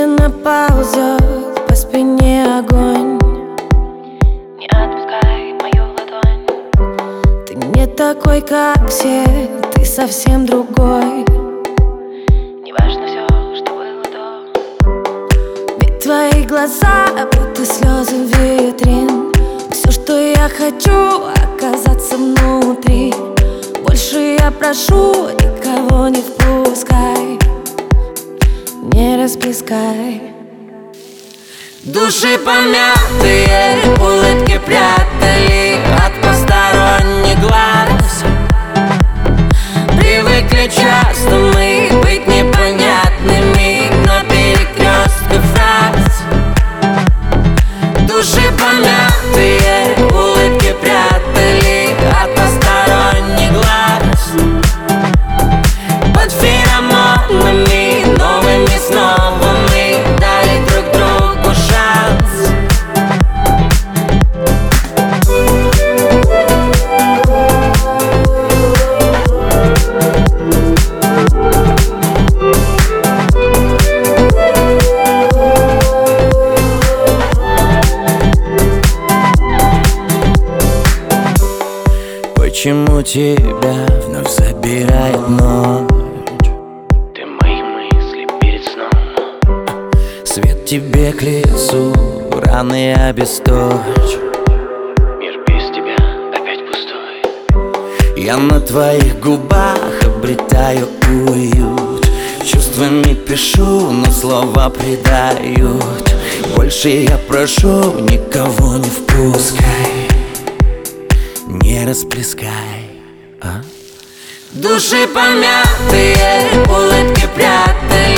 медленно ползет по спине огонь. Не отпускай мою ладонь. Ты не такой, как все, ты совсем другой. Неважно все, что было до. Ведь твои глаза, будто слезы витрин. Все, что я хочу, оказаться внутри. Больше я прошу, никого не впускай, не расплескай. Души помятые, улыбки прятали от посторонних глаз. Привыкли часто мы быть непонятными на перекрестках фраз. Души помятые, улыбки прятали от посторонних глаз. Под феромонами новыми снова мы дали друг другу шанс. Почему тебя вновь забирает ночь? Ты мои мысли перед сном. Свет тебе к лицу, раны обесточь. Мир без тебя опять пустой. Я на твоих губах обретаю уют. Чувствами пишу, но слова предают. Больше я прошу, никого не впускай, не расплескай. Души помятые, улыбки прятали